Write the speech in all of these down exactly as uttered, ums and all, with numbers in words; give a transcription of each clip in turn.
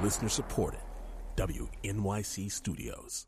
Listener supported. W N Y C Studios.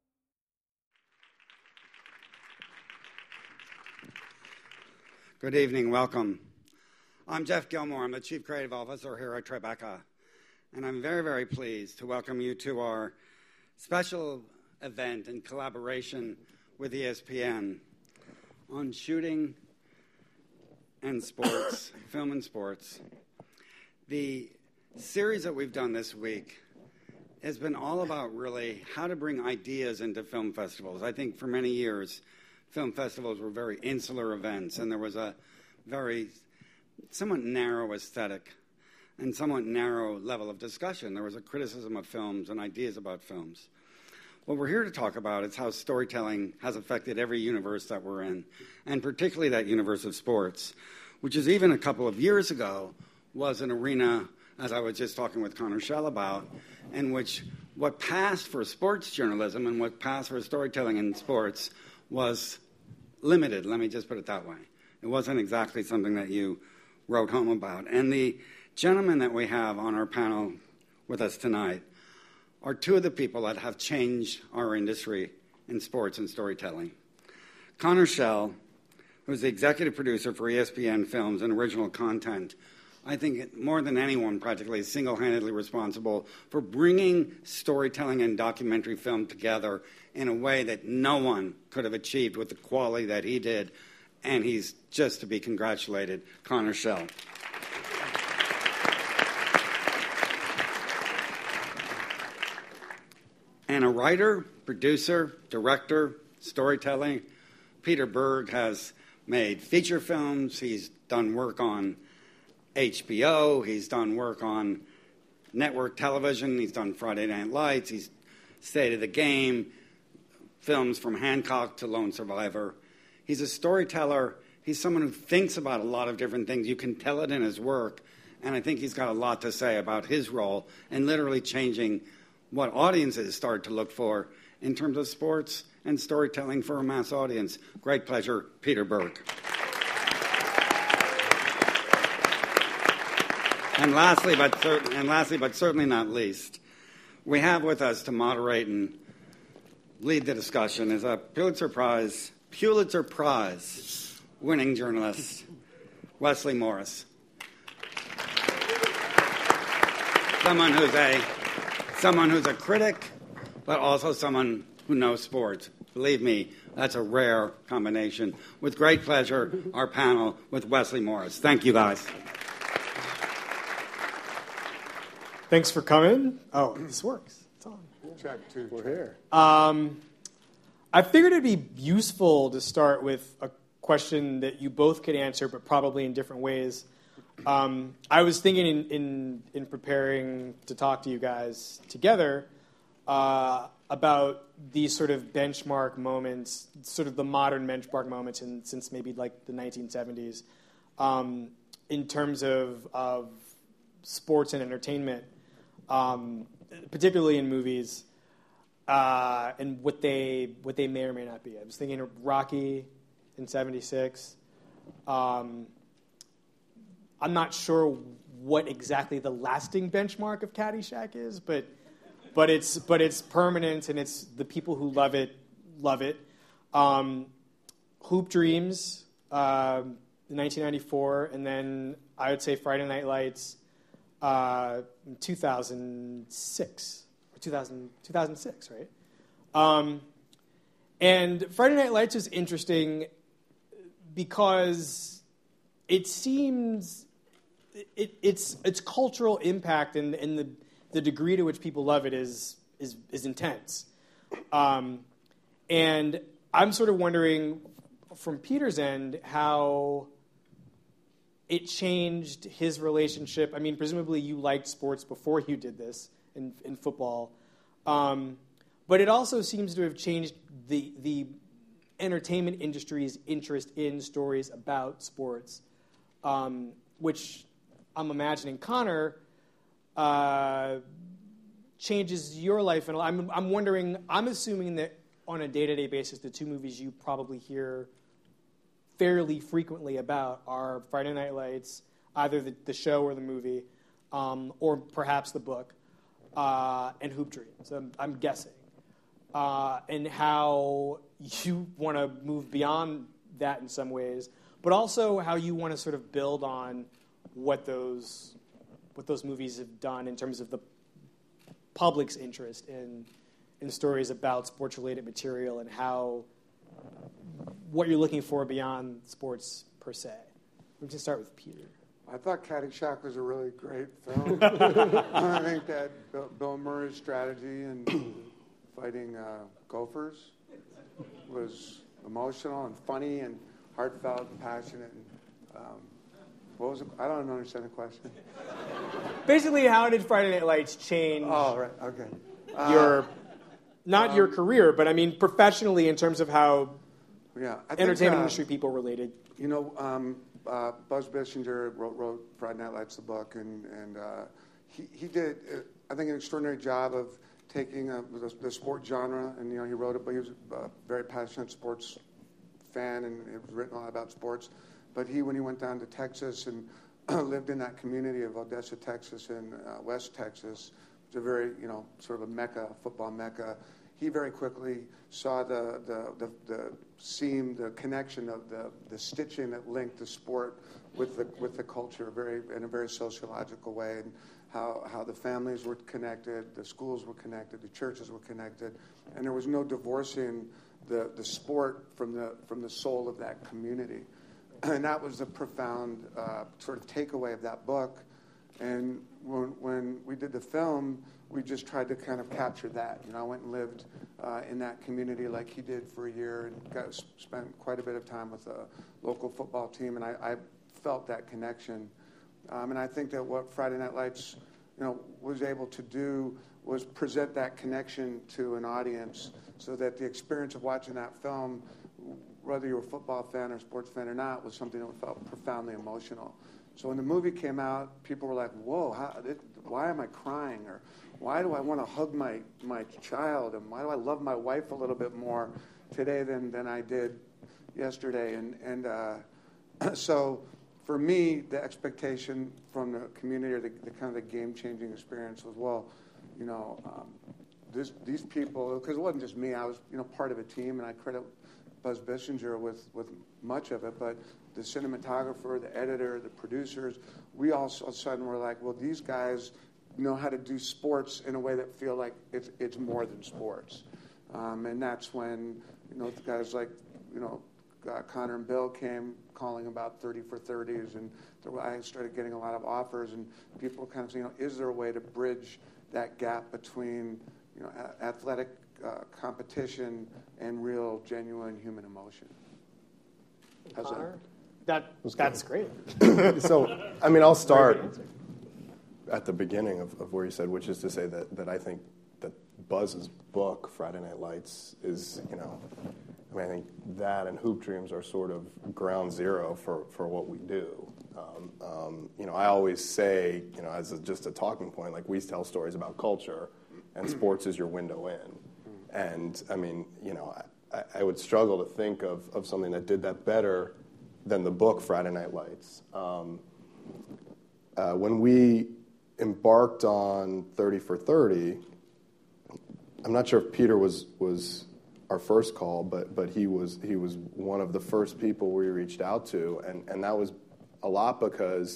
Good evening. Welcome. I'm Jeff Gilmore. I'm the Chief Creative Officer here at Tribeca. And I'm very, very pleased to welcome you to our special event in collaboration with E S P N on shooting and sports, film and sports. The series that we've done this week has been all about really how to bring ideas into film festivals. I think for many years, film festivals were very insular events, and there was a very somewhat narrow aesthetic and somewhat narrow level of discussion. There was a criticism of films and ideas about films. What we're here to talk about is how storytelling has affected every universe that we're in, and particularly that universe of sports, which is even a couple of years ago was an arena, as I was just talking with Connor Schell about, in which what passed for sports journalism and what passed for storytelling in sports was limited, let me just put it that way. It wasn't exactly something that you wrote home about. And the gentlemen that we have on our panel with us tonight are two of the people that have changed our industry in sports and storytelling. Connor Schell, who's the executive producer for E S P N Films and Original Content, I think more than anyone practically is single-handedly responsible for bringing storytelling and documentary film together in a way that no one could have achieved with the quality that he did, and he's just to be congratulated, Connor Schell. And a writer, producer, director, storytelling, Peter Berg has made feature films. He's done work on H B O. He's done work on network television. He's done Friday Night Lights. He's State of the Game, films from Hancock to Lone Survivor. He's a storyteller. He's someone who thinks about a lot of different things. You can tell it in his work. And I think he's got a lot to say about his role in literally changing what audiences start to look for in terms of sports and storytelling for a mass audience. Great pleasure, Peter Berg. And lastly, but cer- and lastly, but certainly not least, we have with us to moderate and lead the discussion is a Pulitzer Prize, Pulitzer Prize winning journalist, Wesley Morris. Someone who's a someone who's a critic, but also someone who knows sports. Believe me, that's a rare combination. With great pleasure, our panel with Wesley Morris. Thank you, guys. Thanks for coming. Oh, this works. It's on. Check two. We're here. Um, I figured it'd be useful to start with a question that you both could answer, but probably in different ways. Um, I was thinking in, in, in preparing to talk to you guys together uh, about these sort of benchmark moments, sort of the modern benchmark moments in, since maybe like the nineteen seventies, um, in terms of, of sports and entertainment. Um, particularly in movies, uh, and what they what they may or may not be. I was thinking of Rocky in seventy-six. Um, I'm not sure what exactly the lasting benchmark of Caddyshack is, but but it's but it's permanent, and it's the people who love it love it. Um, Hoop Dreams, uh, in nineteen ninety-four, and then I would say Friday Night Lights. Uh, in two thousand six, or two thousand, two thousand six, right? Um, and Friday Night Lights is interesting because it seems it, its its cultural impact and, and the the degree to which people love it is is is intense. Um, and I'm sort of wondering from Peter's end how it changed his relationship. I mean, presumably you liked sports before you did this in, in football. Um, but it also seems to have changed the the entertainment industry's interest in stories about sports, um, which I'm imagining, Connor, uh, changes your life. And I'm, I'm wondering, I'm assuming that on a day-to-day basis, the two movies you probably hear fairly frequently about are Friday Night Lights, either the, the show or the movie, um, or perhaps the book. uh, and Hoop Dreams. I'm, I'm guessing, uh, and how you want to move beyond that in some ways, but also how you want to sort of build on what those what those movies have done in terms of the public's interest in in stories about sports-related material and how what you're looking for beyond sports per se. We can start with Peter. I thought Caddyshack was a really great film. I think that Bill, Bill Murray's strategy in fighting uh, gophers was emotional and funny and heartfelt and passionate. And, um, what was it? I don't understand the question. Basically, how did Friday Night Lights change Oh, right. Okay. Uh, your, not um, your career, but I mean professionally in terms of how yeah, I think, entertainment uh, industry people related? You know, um, uh, Buzz Bissinger wrote, wrote Friday Night Lights, the book, and, and uh, he, he did, uh, I think, an extraordinary job of taking uh, the, the sport genre, and, you know, he wrote it, but he was a very passionate sports fan, and it was written a lot about sports. But he, when he went down to Texas and lived in that community of Odessa, Texas, and uh, West Texas, it's a very, you know, sort of a mecca, football mecca. He very quickly saw the the, the, the seam, the connection of the, the stitching that linked the sport with the with the culture, very in a very sociological way, and how how the families were connected, the schools were connected, the churches were connected, and there was no divorcing the the sport from the from the soul of that community. And that was a profound uh, sort of takeaway of that book. And when, when we did the film, we just tried to kind of capture that. You know, I went and lived uh, in that community like he did for a year, and got spent quite a bit of time with a local football team, and I, I felt that connection. Um, and I think that what Friday Night Lights, you know, was able to do was present that connection to an audience, so that the experience of watching that film, whether you were a football fan or sports fan or not, was something that felt profoundly emotional. So when the movie came out, people were like, whoa, how, it, why am I crying? Or why do I want to hug my, my child? And why do I love my wife a little bit more today than, than I did yesterday? And, and uh, so for me, the expectation from the community, or the, the kind of the game-changing experience was, well, you know, um, this, these people, because it wasn't just me, I was, you know, part of a team, and I credit Buzz Bissinger with, with much of it, but the cinematographer, the editor, the producers, we all all of a sudden were like, well, these guys know how to do sports in a way that feel like it's it's more than sports. Um, and that's when, you know, guys like, you know, uh, Connor and Bill came calling about thirty for thirties, and there, I started getting a lot of offers, and people kind of saying, you know, is there a way to bridge that gap between, you know, a- athletic uh, competition and real, genuine human emotion? How's Connor? that? That, that's great. So, I mean, I'll start at the beginning of, of where you said, which is to say that, that I think that Buzz's book, Friday Night Lights, is, you know, I mean, I think that and Hoop Dreams are sort of ground zero for, for what we do. Um, um, you know, I always say, you know, as a, just a talking point, like we tell stories about culture, and sports is your window in. And, I mean, you know, I, I would struggle to think of, of something that did that better than the book Friday Night Lights. Um, uh, when we embarked on thirty for thirty, I'm not sure if Peter was was our first call, but but he was he was one of the first people we reached out to, and, and that was a lot because,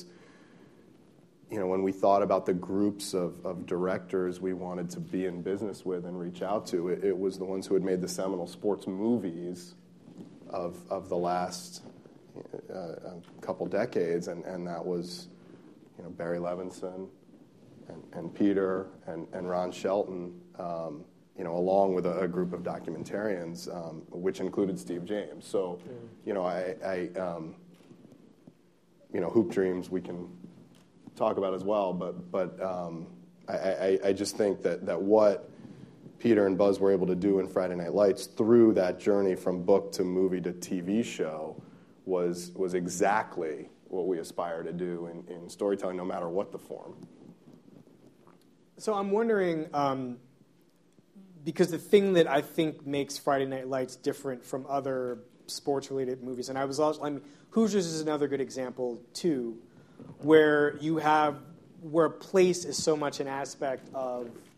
you know, when we thought about the groups of, of directors we wanted to be in business with and reach out to, it, it was the ones who had made the seminal sports movies of of the last uh, a couple decades, and, and that was, you know, Barry Levinson and, and Peter and, and Ron Shelton, um, you know, along with a, a group of documentarians, um, which included Steve James. So, you know, I, I um, you know, Hoop Dreams we can talk about as well, but but um, I, I, I just think that, that what Peter and Buzz were able to do in Friday Night Lights through that journey from book to movie to T V show was was exactly what we aspire to do in, in storytelling, no matter what the form. So I'm wondering, um, because the thing that I think makes Friday Night Lights different from other sports-related movies, and I was also, I mean, Hoosiers is another good example too, where you have where place is so much an aspect of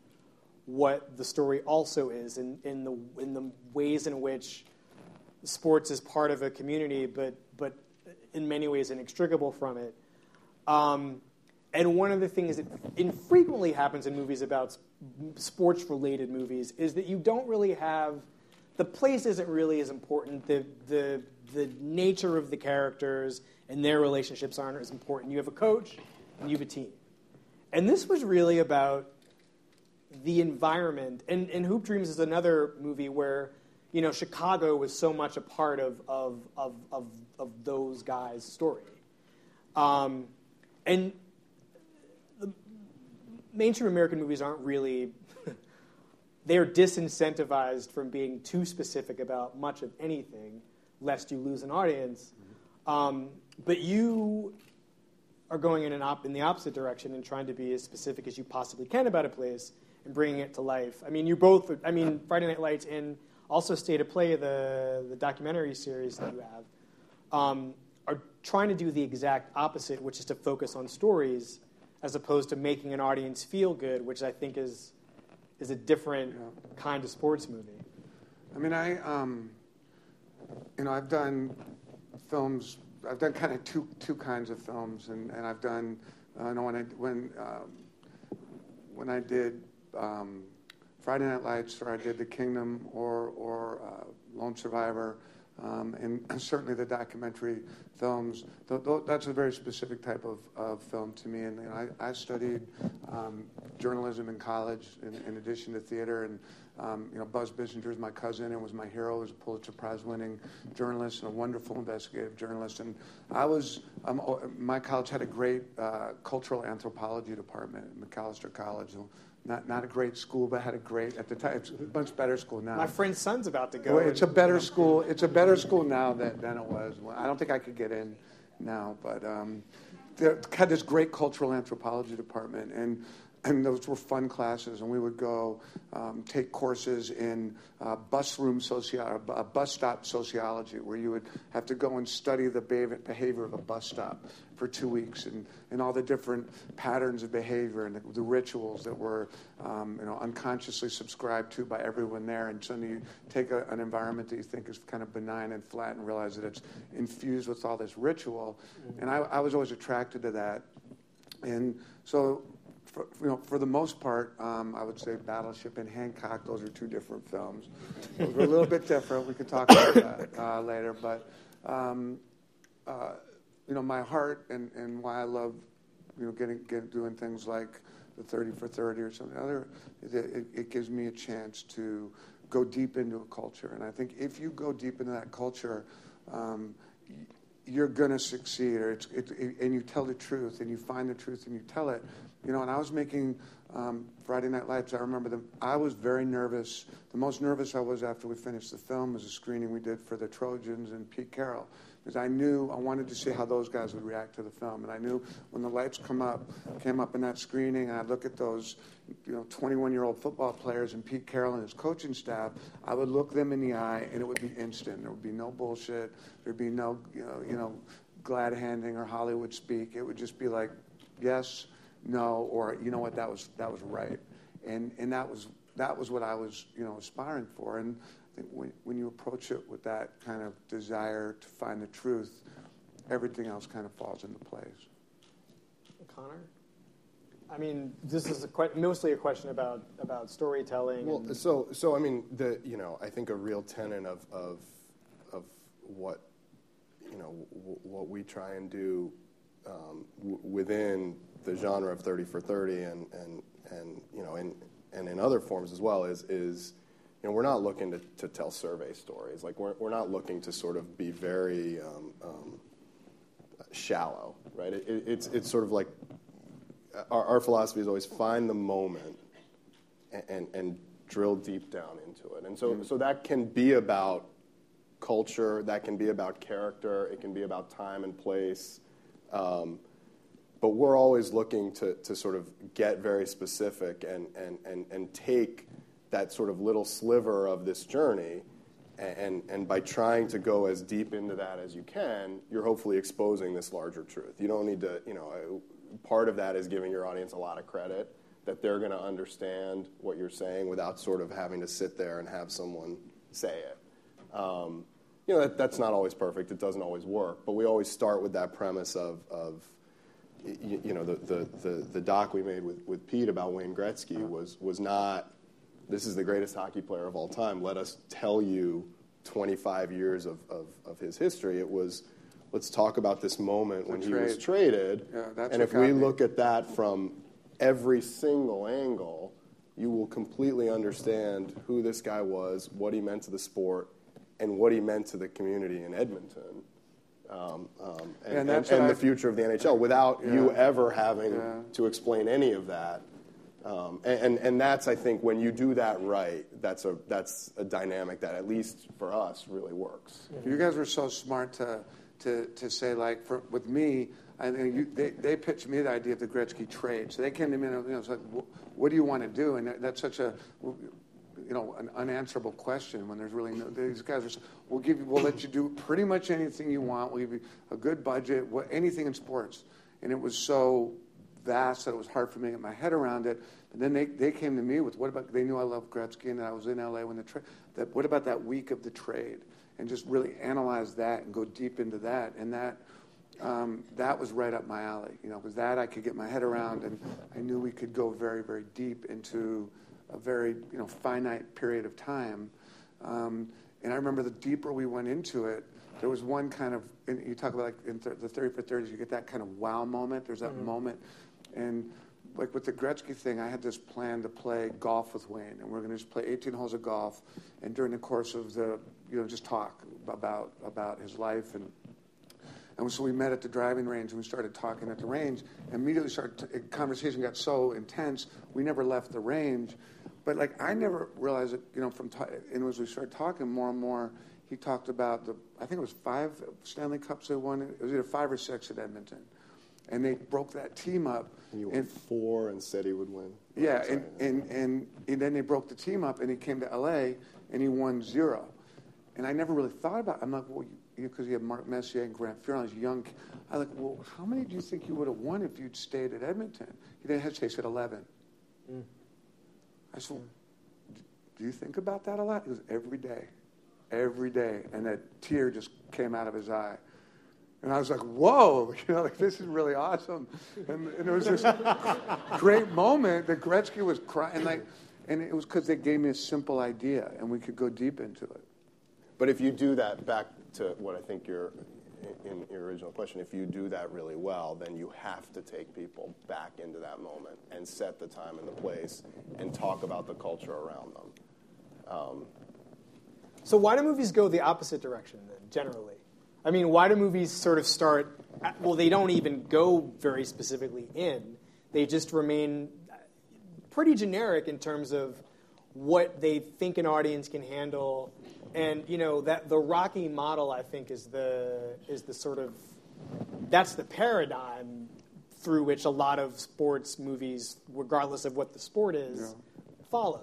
what the story also is, in, in the in the ways in which sports is part of a community, but but in many ways inextricable from it. Um, and one of the things that infrequently happens in movies about sports-related movies is that you don't really have, the place isn't really as important. The the the nature of the characters and their relationships aren't as important. You have a coach and you have a team. And this was really about the environment. And, and Hoop Dreams is another movie where, you know, Chicago was so much a part of of of of, of those guys' story. Um, and the mainstream American movies aren't really, they're disincentivized from being too specific about much of anything, lest you lose an audience. Um, but you are going in, an op- in the opposite direction and trying to be as specific as you possibly can about a place and bringing it to life. I mean, you both, I mean, Friday Night Lights and also State of Play, the, the documentary series that you have, um, are trying to do the exact opposite, which is to focus on stories as opposed to making an audience feel good, which I think is is a different yeah. kind of sports movie. I mean, I, um, you know, I've done films. I've done kind of two two kinds of films, and, and I've done, uh, you know, when I when um, when I did um, Friday Night Lights, or I did The Kingdom, or or uh, Lone Survivor, um, and certainly the documentary films. Th- th- that's a very specific type of, of film to me. And you know, I, I studied um, journalism in college, in, in addition to theater. And um, you know, Buzz Bissinger is my cousin and was my hero. He was a Pulitzer Prize-winning journalist and a wonderful investigative journalist. And I was, um, my college had a great uh, cultural anthropology department at Macalester College. Not not a great school, but had a great, at the time, it's a much better school now. My friend's son's about to go. Well, it's a better school. It's a better school now than, than it was. Well, I don't think I could get in now, but um, they had this great cultural anthropology department, and and those were fun classes, and we would go um, take courses in uh, bus room sociology, uh, bus stop sociology, where you would have to go and study the behavior of a bus stop for two weeks, and, and all the different patterns of behavior and the, the rituals that were, um, you know, unconsciously subscribed to by everyone there. And suddenly you take a, an environment that you think is kind of benign and flat, and realize that it's infused with all this ritual. Mm-hmm. And I, I was always attracted to that, and so. For, you know, for the most part, um, I would say Battleship and Hancock, those are two different films. Those were a little bit different. We could talk about that uh, later. But, um, uh, you know, my heart and, and why I love, you know, getting, getting doing things like the thirty for thirty or something other, is it, it, it gives me a chance to go deep into a culture. And I think if you go deep into that culture, um, you're going to succeed, or it's, it, it, and you tell the truth, and you find the truth, and you tell it. You know, and I was making um, Friday Night Lights. I remember them. I was very nervous. The most nervous I was after we finished the film was a screening we did for the Trojans and Pete Carroll, because I knew I wanted to see how those guys would react to the film. And I knew when the lights come up, came up in that screening, and I'd look at those, you know, twenty-one-year-old football players and Pete Carroll and his coaching staff. I would look them in the eye, and it would be instant. There would be no bullshit. There'd be no, you know, you know, glad handing or Hollywood speak. It would just be like, yes. No, or you know what, that was that was right, and and that was that was what I was, you know, aspiring for. And I think when when you approach it with that kind of desire to find the truth, everything else kind of falls into place. Connor, I mean, this is a que- mostly a question about about storytelling. Well, and so so I mean, the you know, I think a real tenet of of of what you know w- what we try and do um, w- within the genre of thirty for thirty and, and, and you know, and, and in other forms as well is, is you know, we're not looking to, to tell survey stories. Like, we're, we're not looking to sort of be very um, um, shallow, right? It, it, it's, it's sort of like our, our philosophy is always find the moment and, and, and drill deep down into it. And so, mm-hmm. so that can be about culture, that can be about character, it can be about time and place. Um, But we're always looking to, to sort of get very specific and, and, and, and take that sort of little sliver of this journey, and, and by trying to go as deep into that as you can, you're hopefully exposing this larger truth. You don't need to, you know, part of that is giving your audience a lot of credit. that they're going to understand what you're saying without sort of having to sit there and have someone say it. Um, you know, that, that's not always perfect. It doesn't always work. But we always start with that premise of, of you, you know, the, the, the, the doc we made with, with Pete about Wayne Gretzky was, was not, this is the greatest hockey player of all time. Let us tell you twenty-five years of, of, of his history. It was, let's talk about this moment The when trade. he was traded. Yeah, that's and what if we got me. look at that from every single angle, you will completely understand who this guy was, what he meant to the sport, and what he meant to the community in Edmonton, um, um, and, Yeah, and and, that's and what the I- future of the N H L, without Yeah. you ever having Yeah. to explain any of that. Um, and, and, and that's, I think, when you do that right, that's a, that's a dynamic that, at least for us, really works. You guys were so smart to to, to say, like, for, with me, I think you, they, they pitched me the idea of the Gretzky trade. So they came to me and, you know, it's like, what do you want to do? And that, that's such a, you know, an unanswerable question when there's really no, these guys are, we'll give you, we'll let you do pretty much anything you want. We'll give you a good budget, what, anything in sports. And it was so vast that it was hard for me to get my head around it. But then they, they came to me with, what about, they knew I loved Gretzky and I was in L A when the trade, that, what about that week of the trade? And just really analyze that and go deep into that. And that um, that was right up my alley, you know, because that I could get my head around, and I knew we could go very, very deep into a very, you know, finite period of time. Um, and I remember the deeper we went into it, there was one kind of, and you talk about like in th- the thirty for thirties, you get that kind of wow moment. There's that mm-hmm. moment. And like with the Gretzky thing, I had this plan to play golf with Wayne, and we're going to just play eighteen holes of golf, and during the course of the, you know, just talk about about his life. And and so we met at the driving range, and we started talking at the range. And immediately started, t- conversation got so intense, we never left the range. But like I never realized it, you know, from t- and as we started talking more and more, he talked about the, I think it was five Stanley Cups they won. It was either five or six at Edmonton. And they broke that team up. And you won and, four and said he would win. Yeah, and, and, and, and then they broke the team up, and he came to L A, and he won zero. And I never really thought about it. I'm like, well, because you, you have Mark Messier and Grant Fuhr, I was young. I was like, well, how many do you think you would have won if you'd stayed at Edmonton? He didn't hesitate. He said eleven. Mm. I said, well, do you think about that a lot? He goes, every day. Every day. And that tear just came out of his eye. And I was like, whoa, you know, like, this is really awesome. And, and it was this great moment that Gretzky was crying. Like, and it was because they gave me a simple idea, and we could go deep into it. But if you do that, back to what I think you're, in your original question, if you do that really well, then you have to take people back into that moment and set the time and the place and talk about the culture around them. Um, so why do movies go the opposite direction, then, generally? I mean, why do movies sort of start, well, they don't even go very specifically in. They just remain pretty generic in terms of what they think an audience can handle. And, you know, that the Rocky model, I think, is the is the sort of, that's the paradigm through which a lot of sports movies, regardless of what the sport is, yeah. follow.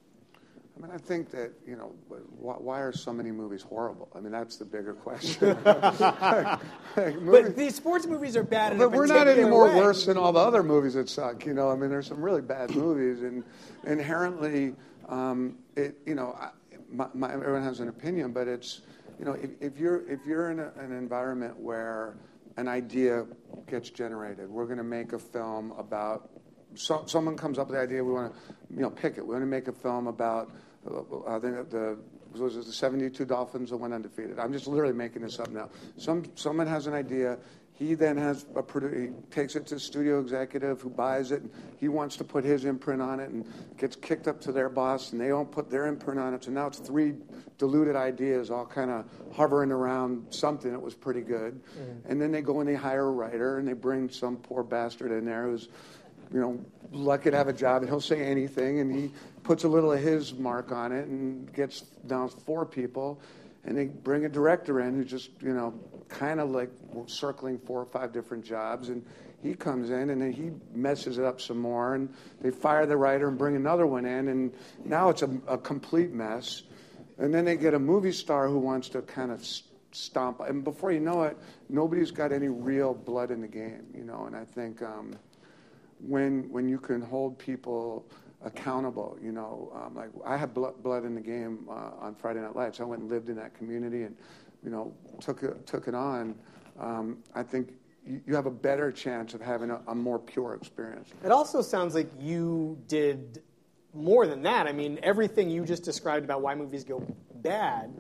I mean, I think that, you know, why, why are so many movies horrible? I mean, that's the bigger question. like, like movies, but these sports movies are bad. But in a we're not any more way. worse than all the other movies that suck. You know, I mean, there's some really bad movies, and inherently, um, it, you know, I, my, my, everyone has an opinion, but it's, you know, if, if you're if you're in a, an environment where an idea gets generated, we're going to make a film about. So, someone comes up with the idea, we want to, you know, pick it. We want to make a film about uh, the, the was it the seventy-two Dolphins that went undefeated. I'm just literally making this up now. Some someone has an idea. He then has a produ- he takes it to a studio executive who buys it. And he wants to put his imprint on it and gets kicked up to their boss, and they all put their imprint on it. So now it's three diluted ideas all kind of hovering around something that was pretty good. Mm-hmm. And then they go and they hire a writer, and they bring some poor bastard in there who's, you know, lucky to have a job, and he'll say anything, and he puts a little of his mark on it and gets down four people, and they bring a director in who's just, you know, kind of like circling four or five different jobs, and he comes in, and then he messes it up some more, and they fire the writer and bring another one in, and now it's a, a complete mess. And then they get a movie star who wants to kind of stomp, and before you know it, nobody's got any real blood in the game, you know, and I think... Um, when when you can hold people accountable. You know, um, like I had blood, blood in the game uh, on Friday Night Lights. I went and lived in that community and, you know, took it, took it on. Um, I think you, you have a better chance of having a, a more pure experience. It also sounds like you did more than that. I mean, everything you just described about why movies go bad,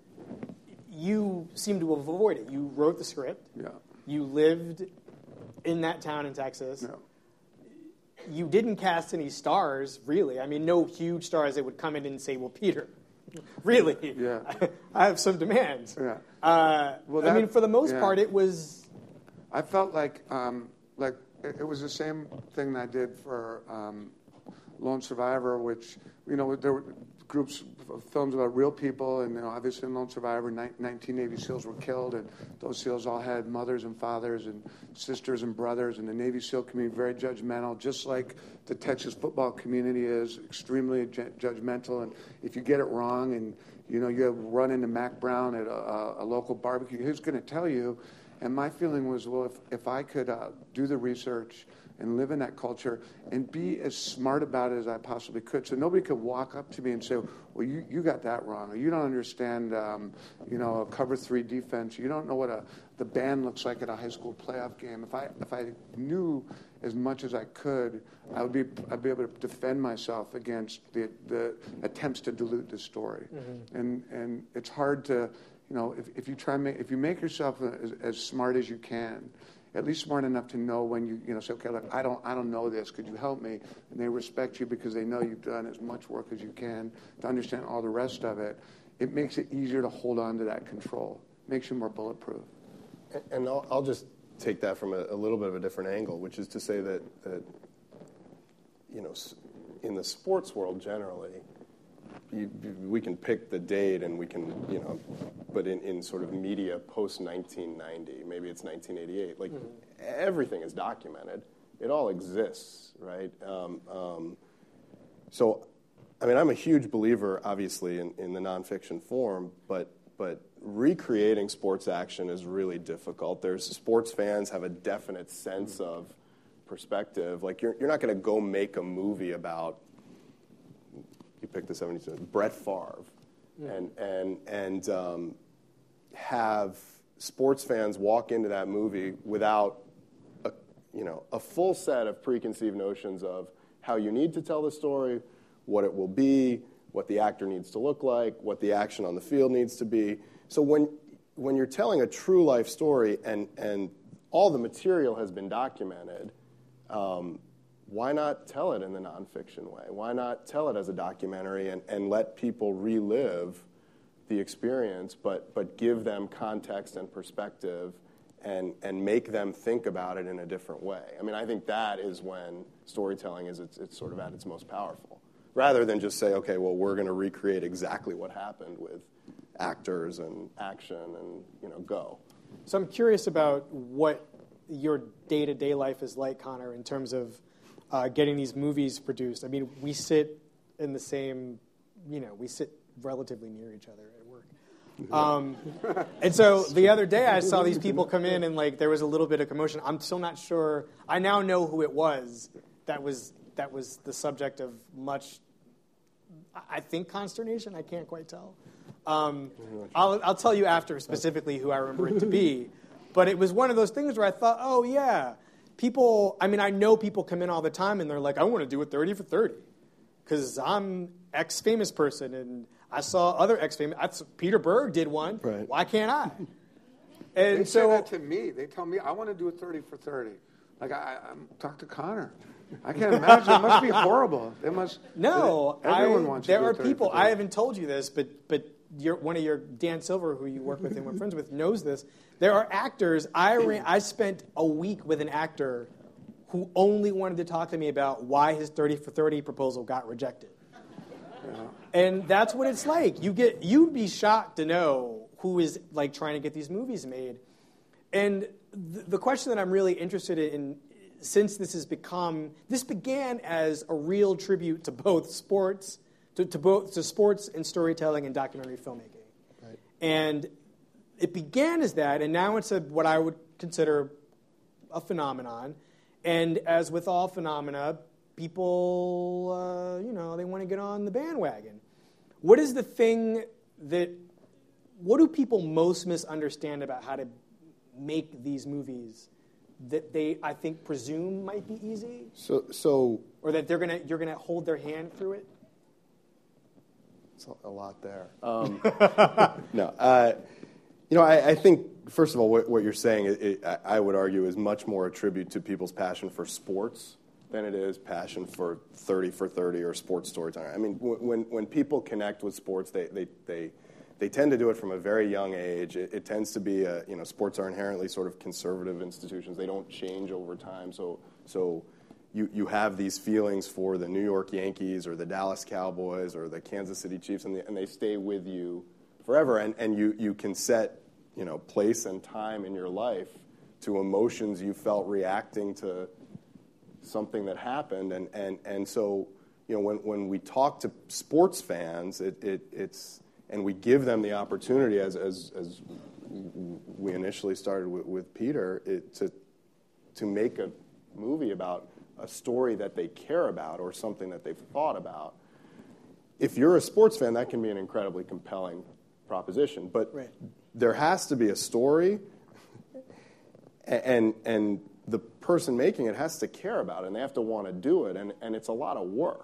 you seem to avoid it. You wrote the script. Yeah. You lived in that town in Texas. Yeah. You didn't cast any stars, really. I mean, no huge stars that would come in and say, well, Peter, really, Yeah. I have some demands. Yeah. Uh, Well, I that- mean, for the most yeah. part, it was... I felt like um, like it, it was the same thing that I did for um, Lone Survivor, which, you know, there were groups of films about real people, and, you know, obviously in Lone Survivor, ni- nineteen Navy SEALs were killed, and those SEALs all had mothers and fathers and sisters and brothers, and the Navy SEAL community very judgmental, just like the Texas football community is extremely ju- judgmental, and if you get it wrong and, you know, you have run into Mac Brown at a, a local barbecue, who's going to tell you? And my feeling was, well, if, if I could uh, do the research and live in that culture and be as smart about it as I possibly could, so nobody could walk up to me and say, well, you, you got that wrong, or you don't understand, um, you know, a cover three defense, you don't know what a, the band looks like at a high school playoff game. If I if I knew as much as I could, I would be I'd be able to defend myself against the the attempts to dilute the story. Mm-hmm. And and it's hard to, you know, if, if you try make if you make yourself as, as smart as you can, at least smart enough to know when you you know say, okay, look, I don't I don't know this. Could you help me? And they respect you because they know you've done as much work as you can to understand all the rest of it. It makes it easier to hold on to that control. Makes you more bulletproof. And, and I'll, I'll just take that from a, a little bit of a different angle, which is to say that that you know, in the sports world generally, You, we can pick the date and we can, you know, but in, in sort of media post nineteen ninety, maybe it's nineteen eighty-eight, like mm-hmm. everything is documented. It all exists, right? Um, um, so, I mean, I'm a huge believer, obviously, in, in the nonfiction form, but but recreating sports action is really difficult. There's sports fans have a definite sense mm-hmm. of perspective. Like, you're you're not going to go make a movie about, you picked the seventies, Brett Favre, yeah. and and and um, have sports fans walk into that movie without a, you know, a full set of preconceived notions of how you need to tell the story, what it will be, what the actor needs to look like, what the action on the field needs to be. So when when you're telling a true life story and and all the material has been documented, um, why not tell it in the nonfiction way? Why not tell it as a documentary and, and let people relive the experience, but but give them context and perspective and and make them think about it in a different way? I mean, I think that is when storytelling is it's, it's sort of at its most powerful. Rather than just say, okay, well, we're going to recreate exactly what happened with actors and action and, you know, go. So I'm curious about what your day-to-day life is like, Connor, in terms of Uh, getting these movies produced. I mean, we sit in the same, you know, we sit relatively near each other at work. Um, and so the other day I saw these people come in and, like, there was a little bit of commotion. I'm still not sure. I now know who it was that was that was the subject of much, I think, consternation. I can't quite tell. Um, I'll, I'll tell you after specifically who I remember it to be. But it was one of those things where I thought, oh, yeah, people, I mean, I know people come in all the time and they're like, I want to do a thirty for thirty because I'm X famous person and I saw other X famous, Peter Berg did one. Right. Why can't I? And they so, say that to me. They tell me, I want to do a thirty for thirty. Like, I, I talk to Connor. I can't imagine. It must be horrible. It must. No. Everyone I, wants there to do are a thirty people, for thirty. I haven't told you this, but, but you're, one of your, Dan Silver, who you work with and we're friends with, knows this. There are actors, I, ran, I spent a week with an actor who only wanted to talk to me about why his thirty for thirty proposal got rejected. Yeah. And that's what it's like. You get, you'd be shocked to know who is, like, trying to get these movies made. And th- the question that I'm really interested in, since this has become, this began as a real tribute to both sports, to, to both to sports and storytelling and documentary filmmaking. Right. And it began as that, and now it's a, what I would consider a phenomenon. And as with all phenomena, people, uh, you know, they want to get on the bandwagon. What is the thing that, what do people most misunderstand about how to make these movies that they, I think, presume might be easy? So, so or that they're gonna, you're gonna hold their hand through it? It's a lot there. Um, no, uh, you know, I, I think first of all, what, what you're saying, it, it, I would argue, is much more a tribute to people's passion for sports than it is passion for thirty for thirty or sports storytelling. I mean, when when people connect with sports, they they they, they tend to do it from a very young age. It, it tends to be a, you know, sports are inherently sort of conservative institutions. They don't change over time. So so you you have these feelings for the New York Yankees or the Dallas Cowboys or the Kansas City Chiefs, and, the, and they stay with you forever. And and you you can set, you know, place and time in your life to emotions you felt reacting to something that happened, and, and, and so, you know, when, when we talk to sports fans, it, it it's and we give them the opportunity, as as, as we initially started with, with Peter, it, to to make a movie about a story that they care about or something that they've thought about. If you're a sports fan, that can be an incredibly compelling proposition, but right. there has to be a story, and and. and the person making it has to care about it, and they have to want to do it, and, and it's a lot of work.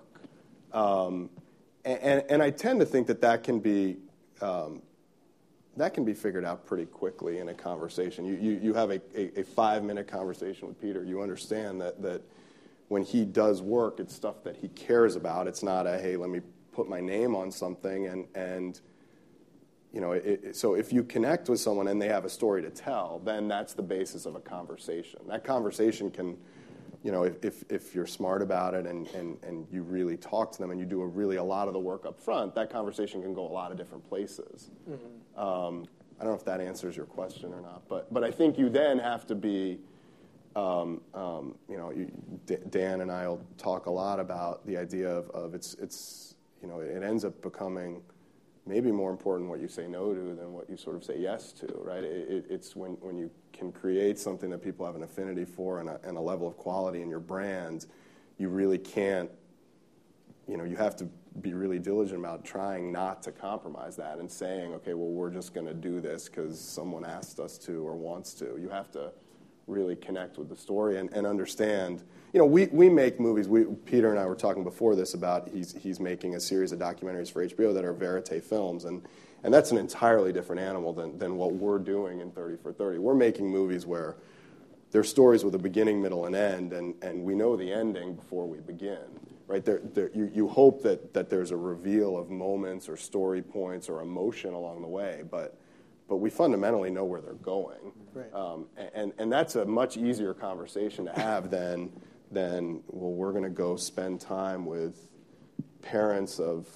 Um, and, and I tend to think that that can be um, that can be figured out pretty quickly in a conversation. You you, you have a, a, a five-minute conversation with Peter. You understand that, that when he does work, it's stuff that he cares about. It's not a, hey, let me put my name on something, and and You know, it, it, so if you connect with someone and they have a story to tell, then that's the basis of a conversation. That conversation can, you know, if if, if you're smart about it and, and, and you really talk to them and you do a really a lot of the work up front, that conversation can go a lot of different places. Mm-hmm. Um, I don't know if that answers your question or not, but but I think you then have to be, um, um, you know, you, D- Dan and I will talk a lot about the idea of, of it's it's you know it ends up becoming maybe more important what you say no to than what you sort of say yes to, right? It, it, it's when, when you can create something that people have an affinity for and a, and a level of quality in your brand, you really can't, you know, you have to be really diligent about trying not to compromise that and saying, okay, well, we're just going to do this because someone asked us to or wants to. You have to really connect with the story and, and understand. You know, we, we make movies. We, Peter and I were talking before this about he's he's making a series of documentaries for H B O that are verite films, and, and that's an entirely different animal than, than what we're doing in thirty for thirty. We're making movies where they're stories with a beginning, middle, and end, and, and we know the ending before we begin. Right? There, there, you, you hope that, that there's a reveal of moments or story points or emotion along the way, but but we fundamentally know where they're going. Right. Um, and, and that's a much easier conversation to have than, than well, we're going to go spend time with parents of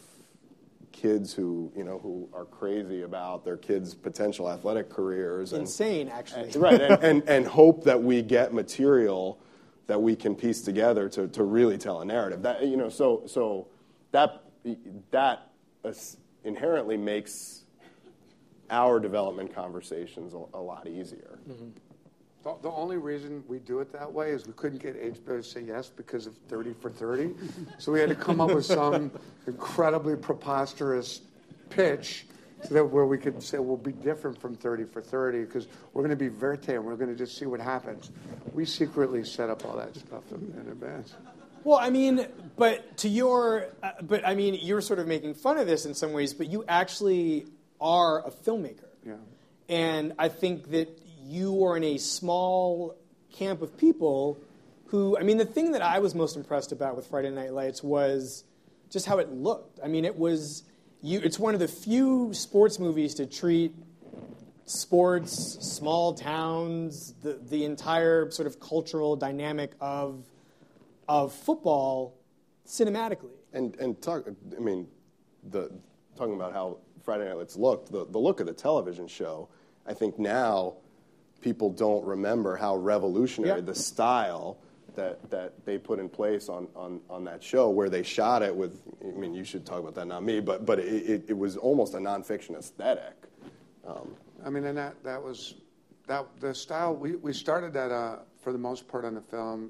kids who, you know, who are crazy about their kids' potential athletic careers. And, insane, actually. And, right, and, and, and hope that we get material that we can piece together to, to really tell a narrative. That, you know, so so that that inherently makes our development conversations a, a lot easier. Mm-hmm. The, the only reason we do it that way is we couldn't get H B O to say yes because of thirty for thirty. So we had to come up with some incredibly preposterous pitch so that where we could say we'll be different from thirty for thirty because we're going to be verite and we're going to just see what happens. We secretly set up all that stuff in, in advance. Well, I mean, but to your, uh, but I mean, you're sort of making fun of this in some ways, but you actually are a filmmaker. Yeah. And I think that you are in a small camp of people who, I mean, the thing that I was most impressed about with Friday Night Lights was just how it looked. I mean, it was, you. It's one of the few sports movies to treat sports, small towns, the, the entire sort of cultural dynamic of, of football cinematically. And, and talk, I mean, the talking about how Friday Night Lights looked, the, the look of the television show, I think now people don't remember how revolutionary yep. the style that, that they put in place on, on, on that show, where they shot it with, I mean, you should talk about that, not me, but but it, it, it was almost a nonfiction aesthetic. Um, I mean, and that, that was, that the style, we, we started that uh, for the most part on the film.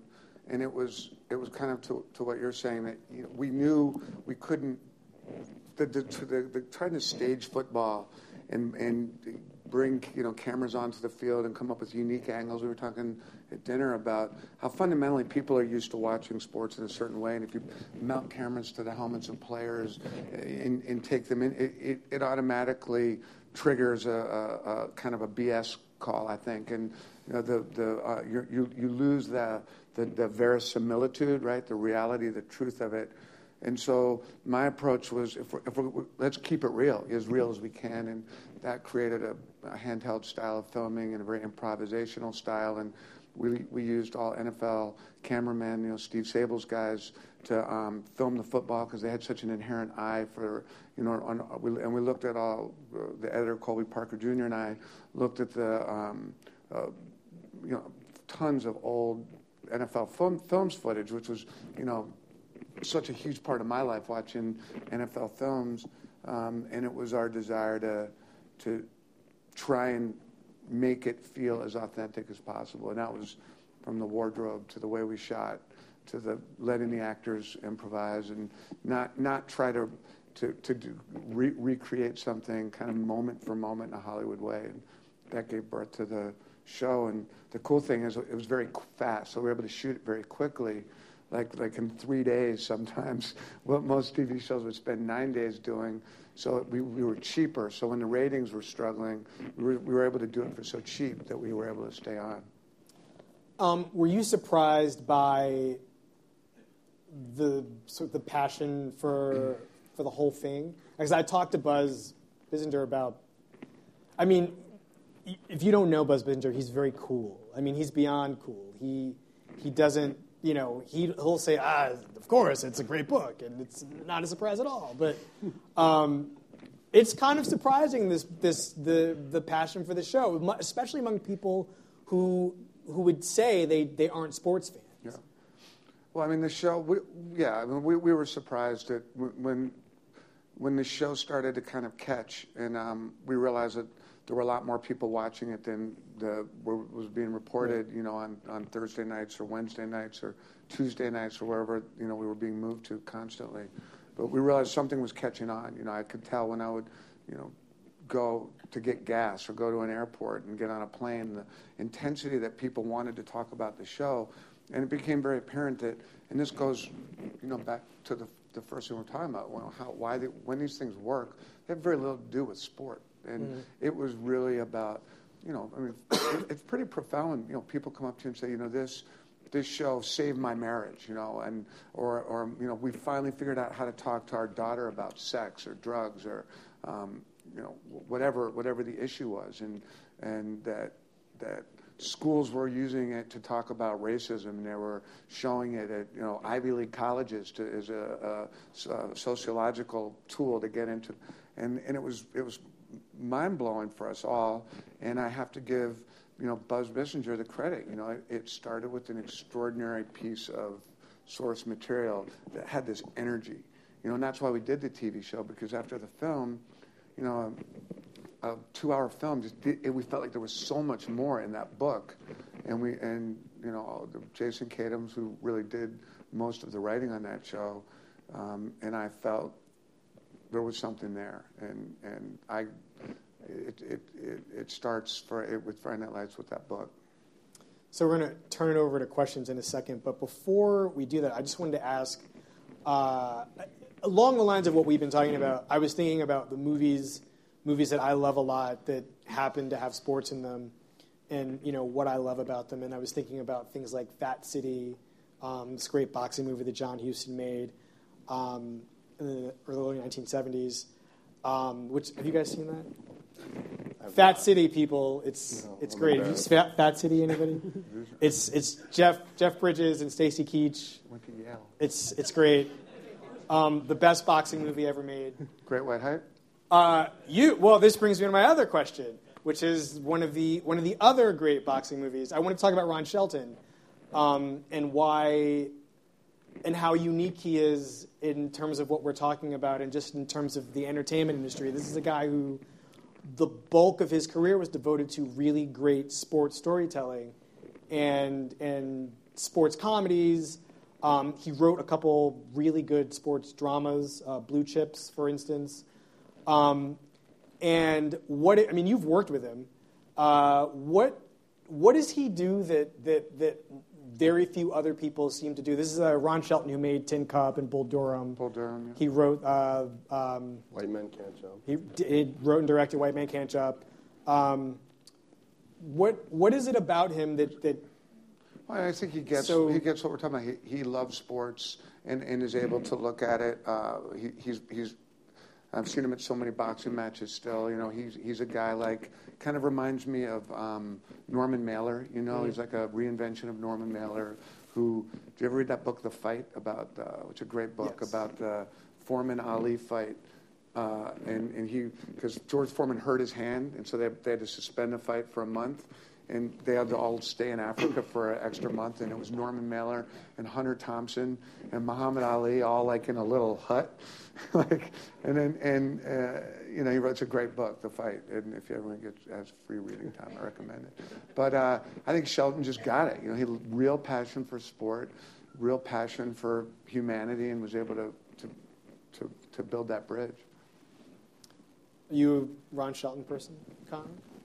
and it was it was kind of to, to what you're saying, that you know, we knew we couldn't the the, the, the trying to stage football and and bring you know cameras onto the field and come up with unique angles. We were talking at dinner about how fundamentally people are used to watching sports in a certain way, and if you mount cameras to the helmets of players and, and take them in, it, it, it automatically triggers a, a, a kind of a B S call, I think, and you know the the uh, you you you lose the, the the verisimilitude, right? The reality, the truth of it. And so my approach was, if we're, if we're, let's keep it real, as real as we can, and that created a, a handheld style of filming and a very improvisational style. And we we used all N F L cameramen, you know, Steve Sable's guys, to um, film the football because they had such an inherent eye for, you know, on, we, and we looked at all, uh, the editor, Colby Parker Junior, and I looked at the, um, uh, you know, tons of old N F L film, films footage, which was, you know, such a huge part of my life watching N F L films, um, and it was our desire to to try and make it feel as authentic as possible, and that was from the wardrobe to the way we shot to the letting the actors improvise and not not try to to to do, re- recreate something kind of moment for moment in a Hollywood way, and that gave birth to the show. And the cool thing is it was very fast, so we were able to shoot it very quickly. Like like in three days sometimes, what most T V shows would spend nine days doing. So we, we were cheaper. So when the ratings were struggling, we were, we were able to do it for so cheap that we were able to stay on. Um, were you surprised by the sort of the passion for for the whole thing? Because I talked to Buzz Bissinger about. I mean, if you don't know Buzz Bissinger, he's very cool. I mean, he's beyond cool. He he doesn't. You know, he, he'll say, ah, of course, it's a great book, and it's not a surprise at all. But um, it's kind of surprising, this this the the passion for the show, especially among people who who would say they, they aren't sports fans. Yeah. Well, I mean, the show, we, yeah, I mean, we we were surprised that when when the show started to kind of catch, and um, we realized that there were a lot more people watching it than the was being reported, right. you know, on, on Thursday nights or Wednesday nights or Tuesday nights or wherever, you know, we were being moved to constantly. But we realized something was catching on. You know, I could tell when I would, you know, go to get gas or go to an airport and get on a plane, the intensity that people wanted to talk about the show. And it became very apparent that, and this goes, you know, back to the the first thing we're talking about, well, how, why they, when these things work, they have very little to do with sport. And mm-hmm. it was really about, you know, I mean, it, it's pretty profound. You know, people come up to you and say, you know, this this show saved my marriage, you know, and or or you know, we finally figured out how to talk to our daughter about sex or drugs or, um, you know, whatever whatever the issue was, and and that that schools were using it to talk about racism, and they were showing it at, you know, Ivy League colleges to, as a, a, a sociological tool to get into, and and it was it was. mind-blowing for us all, and I have to give, you know, Buzz Bissinger the credit. You know, it, it started with an extraordinary piece of source material that had this energy, you know, and that's why we did the T V show, because after the film, you know, a, a two-hour film, just did, it, we felt like there was so much more in that book, and we, and you know, Jason Katims, who really did most of the writing on that show, um, and I felt there was something there, and and I, it it it, it starts for it with Friday Night Lights with that book. So we're going to turn it over to questions in a second, but before we do that, I just wanted to ask, uh, along the lines of what we've been talking about, I was thinking about the movies, movies that I love a lot that happen to have sports in them, and you know what I love about them, and I was thinking about things like Fat City, um, this great boxing movie that John Huston made. Um, in the early nineteen seventies, um, which, have you guys seen that? Fat City, people, it's no, it's great. Have you seen Fat, Fat City, anybody? it's it's Jeff Jeff Bridges and Stacy Keach. Went to Yale. It's it's great. Um, the best boxing movie ever made. Great White Hype. Uh, you well, this brings me to my other question, which is one of the one of the other great boxing movies. I want to talk about Ron Shelton, um, and why. And how unique he is in terms of what we're talking about, and just in terms of the entertainment industry. This is a guy who, the bulk of his career was devoted to really great sports storytelling, and and sports comedies. Um, he wrote a couple really good sports dramas, uh, Blue Chips, for instance. Um, and what it, I mean, you've worked with him. Uh, what what does he do that that that very few other people seem to do? This is uh, Ron Shelton, who made Tin Cup and Bull Durham. Bull Durham. Yeah. He wrote. Uh, um, White Men Can't Jump. He, d- he wrote and directed White Man Can't Jump. Um, what what is it about him that that? Well, I think he gets So- he gets what we're talking about. He, he loves sports and, and is able to look at it. Uh, he, he's he's I've seen him at so many boxing matches. Still, you know, he's he's a guy like kind of reminds me of um, Norman Mailer. You know, mm-hmm. He's like a reinvention of Norman Mailer. Who did you ever read that book, The Fight? About uh, which is a great book Yes. about the Foreman Ali fight. Uh, and, and he, because George Foreman hurt his hand, and so they, they had to suspend the fight for a month, and they had to all stay in Africa for an extra month, and it was Norman Mailer and Hunter Thompson and Muhammad Ali all like in a little hut, like, and then and uh, you know he wrote it's a great book, The Fight, and if you ever get has free reading time, I recommend it. But uh, I think Shelton just got it. You know, he had real passion for sport, real passion for humanity, and was able to to to, to build that bridge. Are you a Ron Shelton person, Connor?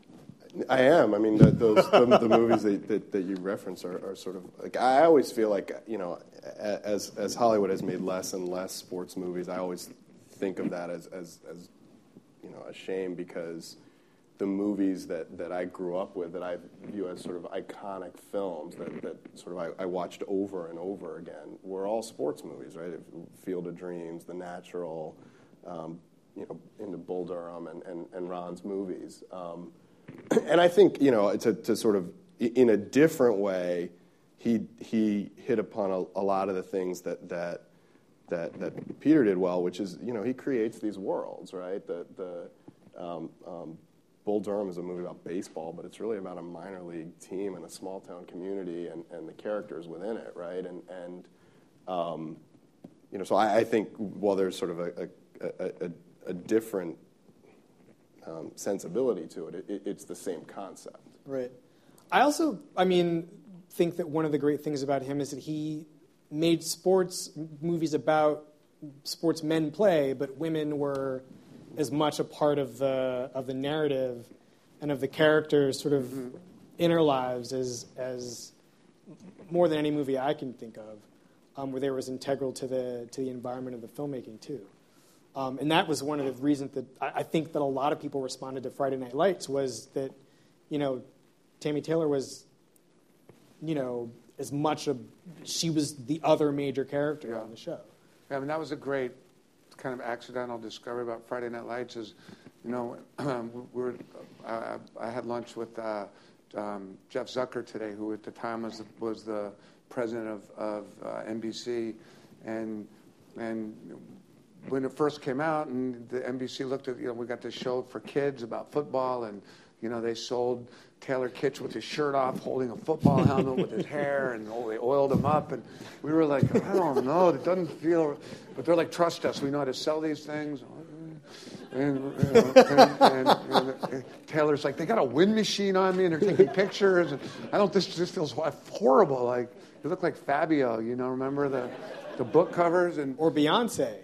I am. I mean, the, those the, the movies that, that, that you reference are, are sort of like I always feel like you know, as as Hollywood has made less and less sports movies, I always think of that as as, as you know a shame because the movies that, that I grew up with that I view as sort of iconic films that, that sort of I, I watched over and over again were all sports movies, right? Field of Dreams, The Natural. Um, you know, into Bull Durham and, and, and Ron's movies. Um, and I think, you know, to, to sort of, in a different way, he he hit upon a, a lot of the things that, that that that Peter did well, which is, you know, he creates these worlds, right? The, the um, um, Bull Durham is a movie about baseball, but it's really about a minor league team and a small-town community and, and the characters within it, right? And, and um, you know, so I, I think while there's sort of a, a, a, a different um, sensibility to it. It, it. It's the same concept. Right. I also, I mean, think that one of the great things about him is that he made sports movies about sports men play, but women were as much a part of the of the narrative and of the characters' sort of mm-hmm. inner lives as as more than any movie I can think of, um, where they were as integral to the to the environment of the filmmaking too. Um, and that was one of the reasons that I, I think that a lot of people responded to Friday Night Lights was that, you know, Tammy Taylor was, you know, as much a she was the other major character yeah. on the show. Yeah, I mean that was a great kind of accidental discovery about Friday Night Lights. Is, you know, we were uh, I had lunch with uh, um, Jeff Zucker today, who at the time was the, was the president of, of uh, N B C, and and. when it first came out, and the N B C looked at, you know, we got this show for kids about football, and, you know, they sold Taylor Kitsch with his shirt off, holding a football helmet with his hair, and oh, they oiled him up, and we were like, I don't know, it doesn't feel, but they're like, trust us, we know how to sell these things. And, you know, and, and, you know, Taylor's like, they got a wind machine on me, and they're taking pictures, and I don't, this just feels horrible, like, you look like Fabio, you know, remember the, the book covers? And Or Beyonce.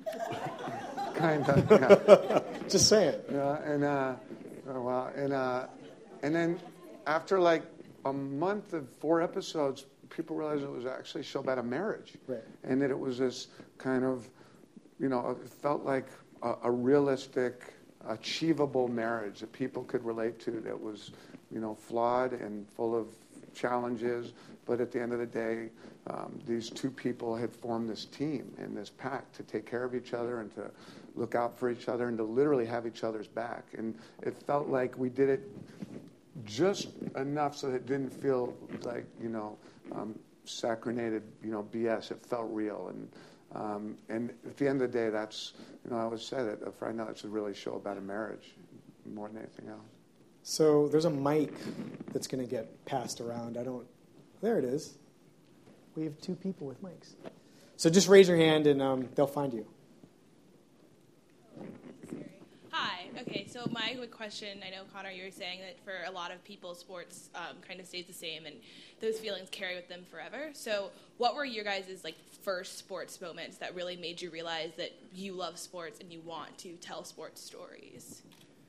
Kind of, yeah. Just saying. Yeah, and uh, oh, wow, and uh, and then after like a month of four episodes, people realized it was actually a show about a marriage, right. and that it was this kind of, you know, it felt like a, a realistic, achievable marriage that people could relate to. That was, you know, flawed and full of challenges, but at the end of the day, um, these two people had formed this team and this pact to take care of each other and to look out for each other and to literally have each other's back. And it felt like we did it just enough so that it didn't feel like, you know, um, saccharinated, you know, B S. It felt real. And um, and at the end of the day, that's, you know, I always say that Friday Night Lights is really a show about a marriage more than anything else. So there's a mic that's going to get passed around. I don't. There it is. We have two people with mics. So just raise your hand and um, they'll find you. Hi. Okay. Okay, so my quick question, I know, Connor, you were saying that for a lot of people, sports um, kind of stays the same, and those feelings carry with them forever. So what were your guys' like first sports moments that really made you realize that you love sports and you want to tell sports stories?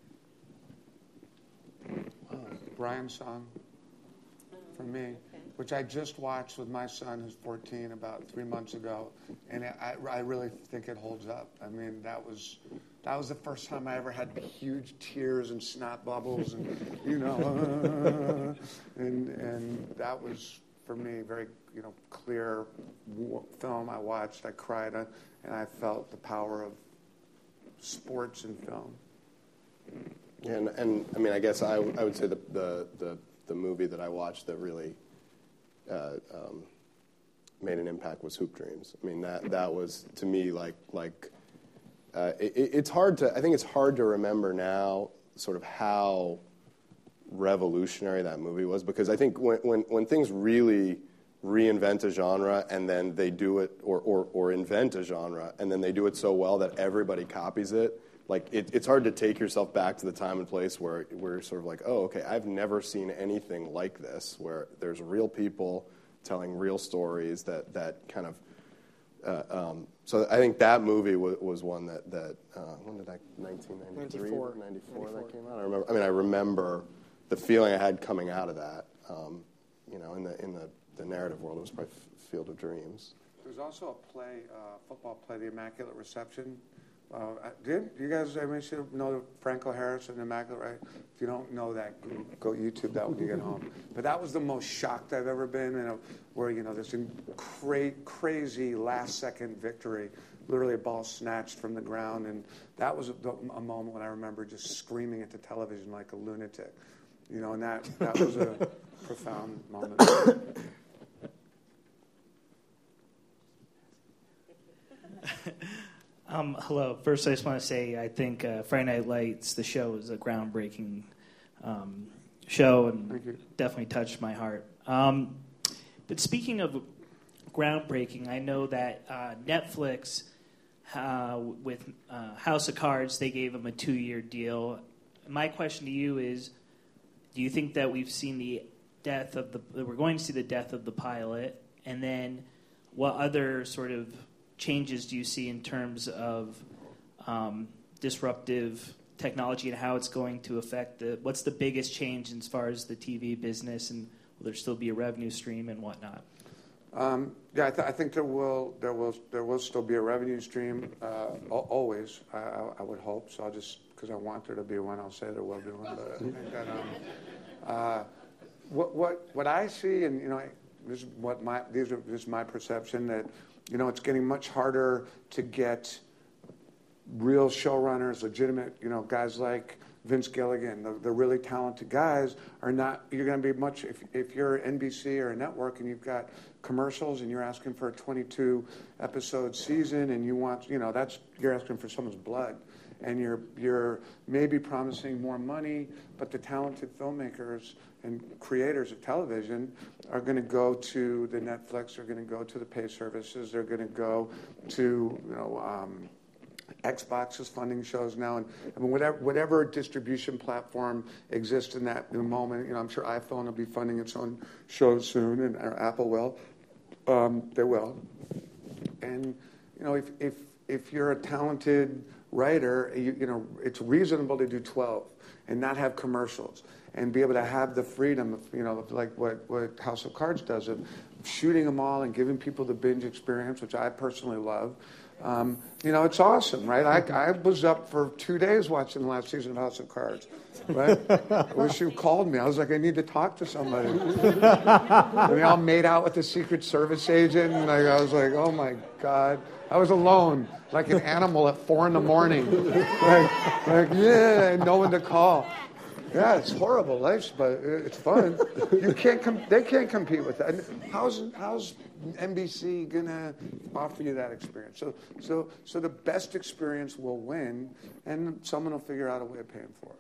Uh, Brian's song, for me, which I just watched with my son, who's fourteen, about three months ago, and I, I really think it holds up. I mean, that was... That was the first time I ever had huge tears and snot bubbles, and you know, and and that was for me very you know clear film I watched. I cried, and I felt the power of sports and film. Yeah, and, and I mean, I guess I, I would say the, the the the movie that I watched that really uh, um, made an impact was Hoop Dreams. I mean, that that was to me like like. Uh, it, it's hard to, I think it's hard to remember now sort of how revolutionary that movie was, because I think when, when, when things really reinvent a genre and then they do it, or, or, or invent a genre, and then they do it so well that everybody copies it, like it, it's hard to take yourself back to the time and place where we're sort of like, oh, okay, I've never seen anything like this, where there's real people telling real stories that, that kind of, Uh, um, so I think that movie was, was one that, that uh, when did I, nineteen ninety-three? ninety-four. ninety-four that came out. I remember. I mean, I remember the feeling I had coming out of that. Um, you know, in the in the, the narrative world, it was probably Field of Dreams. There's also a play, uh, football play, The Immaculate Reception. Uh, did you guys? I mean, should know Franco Harris and Immaculate, right? If you don't know that, go YouTube that when you get home. But that was the most shocked I've ever been, in a, where you know this cra- crazy last-second victory, literally a ball snatched from the ground, and that was a, a moment when I remember just screaming at the television like a lunatic, you know, and that that was a profound moment. Um, hello. First, I just want to say I think uh, Friday Night Lights, the show, is a groundbreaking um, show and definitely touched my heart. Um, but speaking of groundbreaking, I know that uh, Netflix, uh, with uh, House of Cards, they gave them a two-year deal. My question to you is, do you think that we've seen the death of the, we're going to see the death of the pilot, and then what other sort of changes do you see in terms of um, disruptive technology and how it's going to affect the, what's the biggest change as far as the T V business, and will there still be a revenue stream and whatnot? Um, yeah, I, th- I think there will there will there will still be a revenue stream uh, always. I, I would hope so. I'll just because I want there to be one, I'll say there will be one. But I think that um, uh, what what what I see, and you know, I, this is what my these are this is my perception, that you know it's getting much harder to get real showrunners, legitimate, you know, guys like Vince Gilligan, the, the really talented guys are not, you're going to be much, if, if you're N B C or a network and you've got commercials and you're asking for a twenty-two episode season and you want, you know, that's, you're asking for someone's blood. And you're you're maybe promising more money, but the talented filmmakers and creators of television are going to go to the Netflix, they're going to go to the pay services, they're going to go to, you know, um, Xbox is funding shows now, and I mean whatever whatever distribution platform exists in that in the moment. You know, I'm sure iPhone will be funding its own shows soon, and or Apple will. Um, they will. And you know, if if if you're a talented writer, you, you know, it's reasonable to do twelve and not have commercials and be able to have the freedom of, you know, like what, what House of Cards does, of shooting them all and giving people the binge experience, which I personally love. Um, you know, it's awesome, right? I, I was up for two days watching the last season of House of Cards, right? I wish you called me. I was like, I need to talk to somebody. And they all made out with the Secret Service agent, and I, I was like, oh my God. I was alone, like an animal at four in the morning. like, like, yeah, and no one to call. Yeah, it's horrible life, but it's fun. You can't com- they can't compete with that. How's how's N B C gonna offer you that experience? So so so the best experience will win, and someone will figure out a way of paying for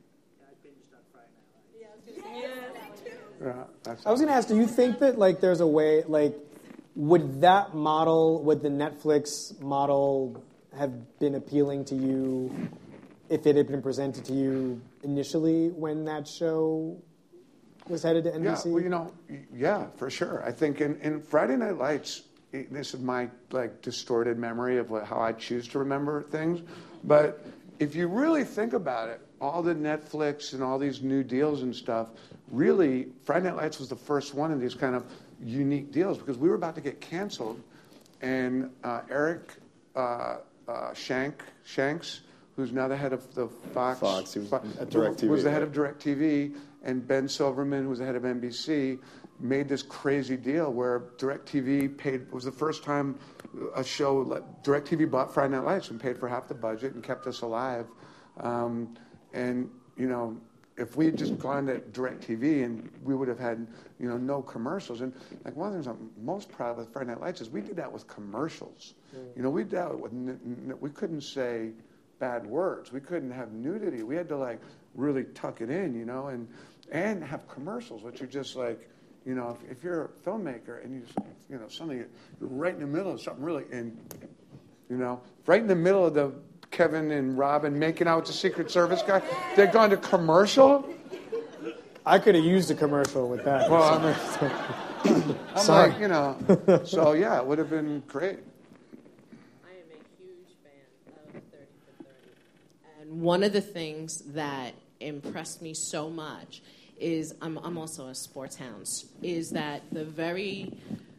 it. Yeah, that's I was going to ask, do you think that like there's a way, like, would that model, would the Netflix model have been appealing to you if it had been presented to you initially when that show was headed to N B C? Yeah, well, you know, yeah, for sure. I think in, in Friday Night Lights, this is my like distorted memory of what, how I choose to remember things. But if you really think about it, all the Netflix and all these new deals and stuff, really, Friday Night Lights was the first one of these kind of unique deals because we were about to get canceled. And uh, Eric uh, uh, Shank, Shanks, who's now the head of the Fox, Fox he was Fox at DirecTV, was the head right? of DirecTV, and Ben Silverman, who was the head of N B C, made this crazy deal where DirecTV paid. It was the first time a show, DirecTV bought Friday Night Lights and paid for half the budget and kept us alive. Um, and you know, if we had just gone to DirecTV and we would have had, you know, no commercials. And like one of the things I'm most proud of with Friday Night Lights is we did that with commercials. Mm. You know, we did that with n- n- we couldn't say bad words. We couldn't have nudity. We had to like really tuck it in, you know, and and have commercials, which are just like, you know, if, if you're a filmmaker and you, you know, something you're right in the middle of something really, and you know, right in the middle of the Kevin and Robin making out with the Secret Service guy, they'd gone to commercial. I could have used a commercial with that. Well, I mean, I'm Sorry. like, you know, so yeah, it would have been great. I am a huge fan of thirty for thirty. And one of the things that impressed me so much is, I'm, I'm also a sports hound, is that the very,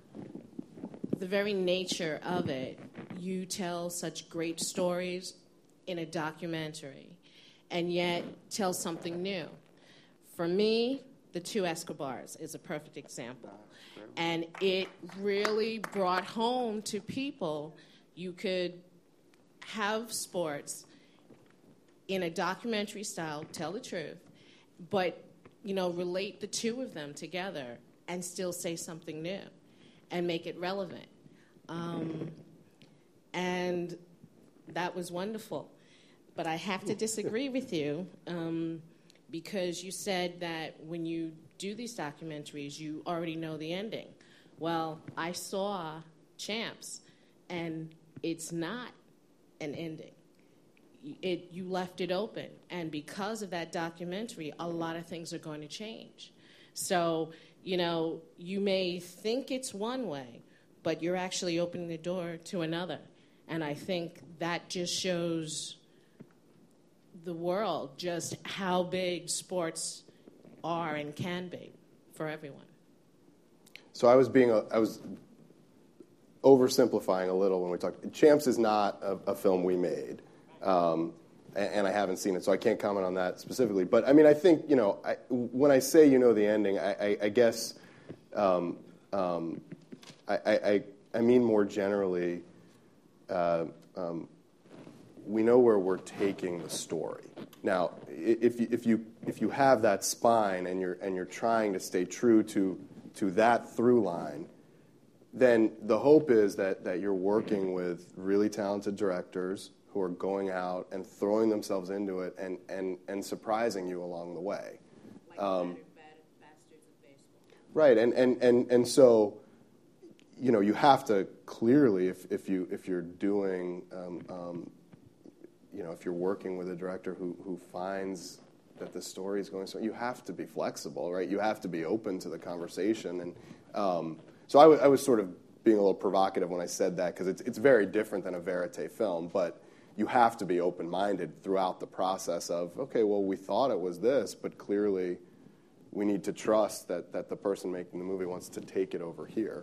the very nature of it, you tell such great stories in a documentary and yet tell something new. For me, The Two Escobars is a perfect example. And it really brought home to people you could have sports in a documentary style, tell the truth, but, you know, relate the two of them together and still say something new and make it relevant. Um, and that was wonderful. But I have to disagree with you um, because you said that when you do these documentaries, you already know the ending. Well, I saw Champs, and it's not an ending. It, you left it open, and because of that documentary, a lot of things are going to change. So, you know, you may think it's one way, but you're actually opening the door to another. And I think that just shows the world just how big sports are and can be for everyone. So I was being, a, I was oversimplifying a little when we talked. Champs is not a, a film we made, um, and, and I haven't seen it, so I can't comment on that specifically. But I mean, I think, you know, I, when I say you know the ending, I, I, I guess um, um, I, I, I mean more generally. Uh, um, we know where we're taking the story. Now, if you, if you if you have that spine and you're and you're trying to stay true to to that through line, then the hope is that that you're working with really talented directors who are going out and throwing themselves into it and and, and surprising you along the way. Like Um, battered, battered bastards of baseball. right, and and and and so. You know, you have to clearly, if, if you if you're doing, um, um, you know, if you're working with a director who who finds that the story is going so, you have to be flexible, right? You have to be open to the conversation, and um, so I, w- I was sort of being a little provocative when I said that because it's it's very different than a verite film, but you have to be open-minded throughout the process of, okay, well, we thought it was this, but clearly we need to trust that that the person making the movie wants to take it over here.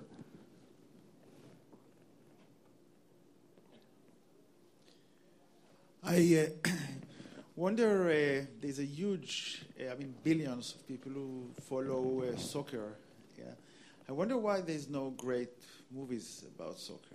I uh, wonder, uh, there's a huge, uh, I mean, billions of people who follow uh, soccer. Yeah, I wonder why there's no great movies about soccer.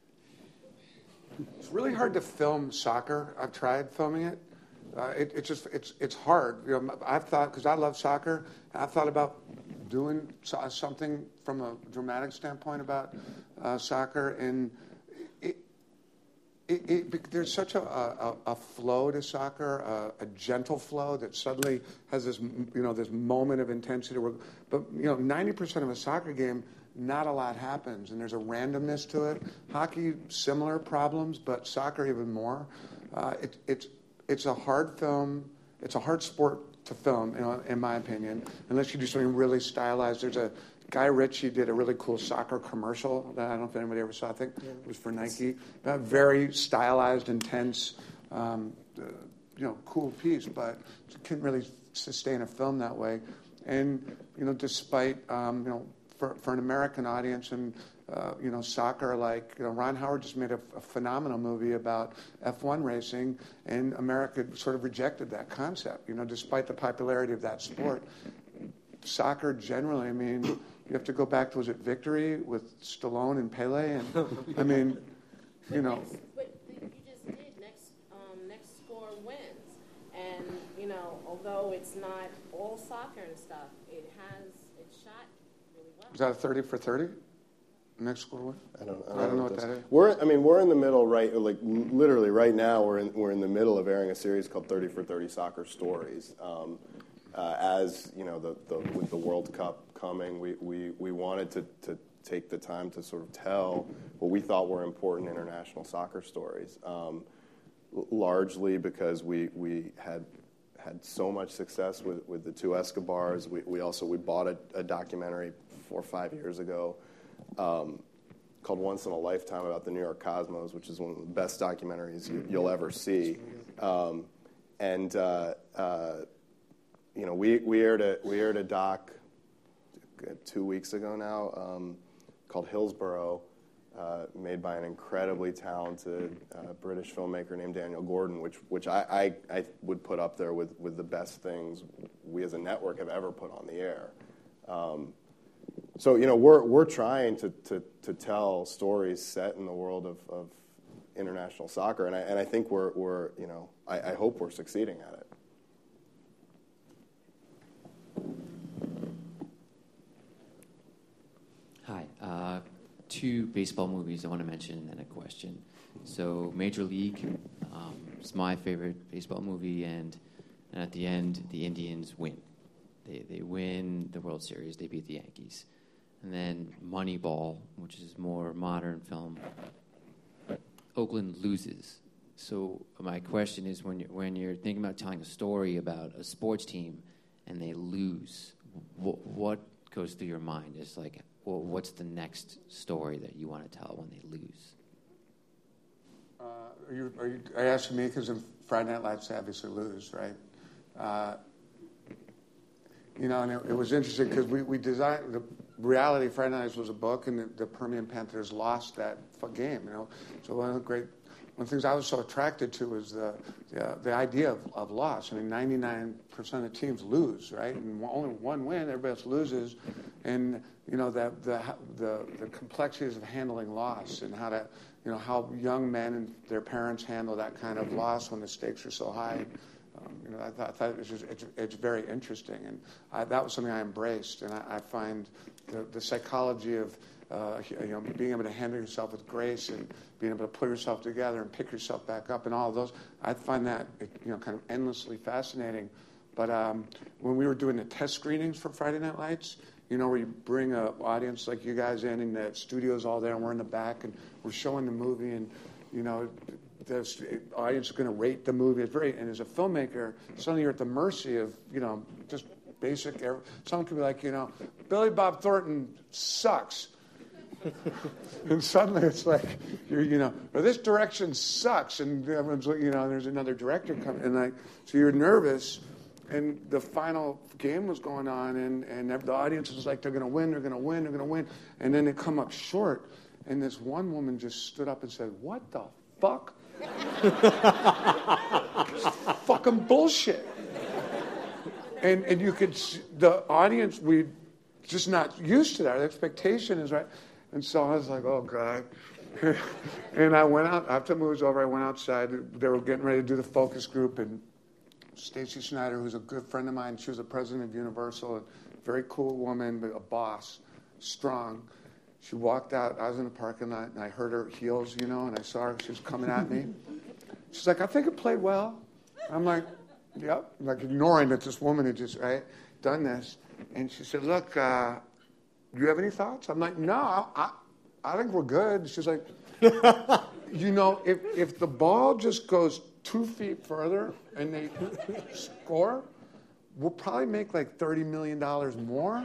It's really hard to film soccer. I've tried filming it. Uh, it it's just it's it's hard. You know, I've thought because I love soccer. I've thought about doing so, something from a dramatic standpoint about uh, soccer, and it, it, it, there's such a, a, a flow to soccer, a, a gentle flow that suddenly has this you know this moment of intensity. Where, but you know, ninety percent of a soccer game, not a lot happens, and there's a randomness to it. Hockey, similar problems, but soccer even more. Uh, it, it's it's a hard film. It's a hard sport to film, you know, in my opinion, unless you do something really stylized. There's a Guy Ritchie did a really cool soccer commercial that I don't know if anybody ever saw. I think yeah. it was for Nike. Uh, very stylized, intense, um, uh, you know, cool piece, but you couldn't really sustain a film that way. And you know, despite um, you know, for for an American audience and uh, you know, soccer, like you know, Ron Howard just made a, a phenomenal movie about F one racing, and America sort of rejected that concept. You know, despite the popularity of that sport, soccer generally, I mean, you have to go back to, was it Victory with Stallone and Pele? And I mean, you know. But you just did next, um, next score wins. And, you know, although it's not all soccer and stuff, it has, it shot really well. Is that a thirty for thirty? Next score win? I don't, I don't, I don't know, know what what that is. We're, I mean, we're in the middle, right? Like literally, right now, we're in we're in the middle of airing a series called thirty for thirty Soccer Stories. Um, uh, as you know, the, the with the World Cup coming, we we, we wanted to, to take the time to sort of tell what we thought were important international soccer stories. Um, largely because we we had had so much success with, with the two Escobars. We we also we bought a, a documentary four or five years ago. Um, called Once in a Lifetime about the New York Cosmos, which is one of the best documentaries you, you'll ever see. Um, and uh, uh, you know, we we aired a we aired a doc two weeks ago now um, called Hillsborough, uh, made by an incredibly talented uh, British filmmaker named Daniel Gordon, which which I, I, I would put up there with with the best things we as a network have ever put on the air. Um, So, you know, we're we're trying to, to, to tell stories set in the world of, of international soccer, and I and I think we're we're you know I, I hope we're succeeding at it. Hi, uh, two baseball movies I want to mention and a question. So, Major League um, is my favorite baseball movie, and, and at the end, the Indians win. They they win the World Series. They beat the Yankees. And then Moneyball, which is more modern film, Oakland loses. So my question is, when you're, when you're thinking about telling a story about a sports team and they lose, wh- what goes through your mind? It's like, well, what's the next story that you want to tell when they lose? Uh, are you are you are you asking me because in Friday Night Lights they obviously lose, right? Uh, you know, and it, it was interesting because we we designed the. Reality Friday Nights was a book, and the, the Permian Panthers lost that game. You know, so one of the great, one of the things I was so attracted to was the the, the idea of, of loss. I mean, ninety-nine percent of teams lose, right? And only one win, everybody else loses, and you know that the the the complexities of handling loss and how to, you know, how young men and their parents handle that kind of loss when the stakes are so high. Um, you know, I thought, I thought it was just, it's, it's very interesting, and I, that was something I embraced. And I, I find the, the psychology of uh, you know, being able to handle yourself with grace and being able to pull yourself together and pick yourself back up, and all of those, I find that, you know, kind of endlessly fascinating. But um, when we were doing the test screenings for Friday Night Lights, you know, where you bring an audience like you guys in, and the studio's all there, and we're in the back, and we're showing the movie, and you know. The audience is going to rate the movie. It's very, and as a filmmaker, suddenly you're at the mercy of, you know, just basic. Someone could be like, you know, Billy Bob Thornton sucks, and suddenly it's like, you're, you know, or this direction sucks, and everyone's, you know, there's another director coming, and like, so you're nervous, and the final game was going on, and and the audience was like, they're going to win, they're going to win, they're going to win, and then they come up short, and this one woman just stood up and said, "What the fuck?" Fucking bullshit. And and you could see the audience, we just not used to that. The expectation is right. And so I was like, oh God. And I went out after the movie was over. I went outside. They were getting ready to do the focus group, and Stacy Snyder, who's a good friend of mine, she was the president of Universal, a very cool woman, but a boss, strong. She walked out. I was in the parking lot, and I heard her heels, you know, and I saw her. She was coming at me. She's like, I think it played well. I'm like, yep. I'm like ignoring that this woman had just right done this. And she said, look, uh, do you have any thoughts? I'm like, no, I, I think we're good. She's like, You know, if, if the ball just goes two feet further and they score, we'll probably make like thirty million dollars more.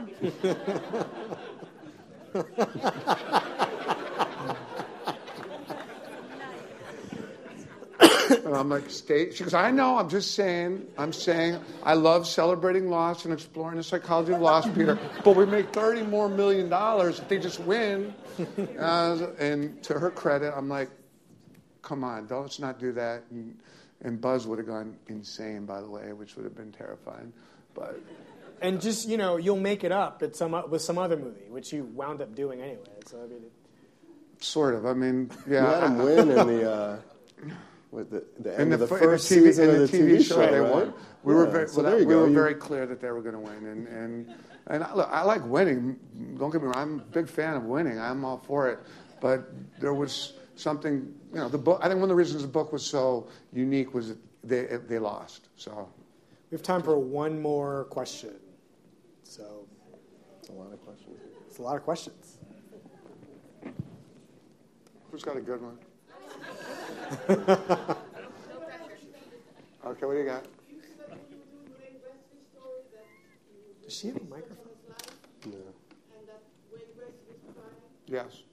And I'm like, stay. She goes, I know, I'm just saying, I'm saying, I love celebrating loss and exploring the psychology of loss, Peter, but we make thirty more million dollars if they just win. Uh, and to her credit, I'm like, come on, let's not do that. And, and Buzz would have gone insane, by the way, which would have been terrifying. But and just, you know, you'll make it up at some with some other movie, which you wound up doing anyway. So I mean, sort of. I mean, yeah. You had him win in the uh, with the, the end in of the the first in the T V, season in of the the T V, T V show. show, They right? won. We Yeah, were very, so there you we go. were You- very clear that they were going to win, and and and I, look, I like winning. Don't get me wrong. I'm a big fan of winning. I'm all for it. But there was something, you know, the book. I think one of the reasons the book was so unique was that they they lost. So we have time for one more question. So It's a lot of questions. it's a lot of questions. who's got a good one? Okay, what do you got? Does she have a microphone? No. Yes.